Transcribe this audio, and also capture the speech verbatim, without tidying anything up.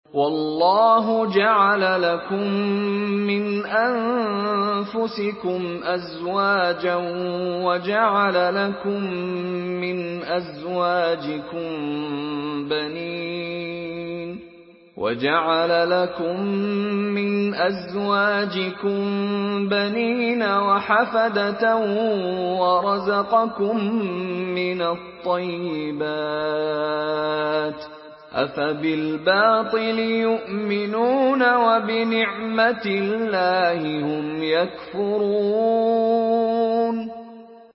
وَاللَّهُ جَعَلَ لَكُم مِّنْ أَنفُسِكُمْ أَزْوَاجًا وَجَعَلَ لَكُم مِّنْ أَزْوَاجِكُم بَنِينَ وَجَعَلَ لَكُم مِّنْ أَزْوَاجِكُم بَنِينَ وَحَفَدَةً وَرَزَقَكُم مِّنَ الطَّيِّبَاتِ ۚ أَفَبِالْبَاطِلِ يُؤْمِنُونَ وَبِنِعْمَةِ اللَّهِ هُمْ يَكْفُرُونَ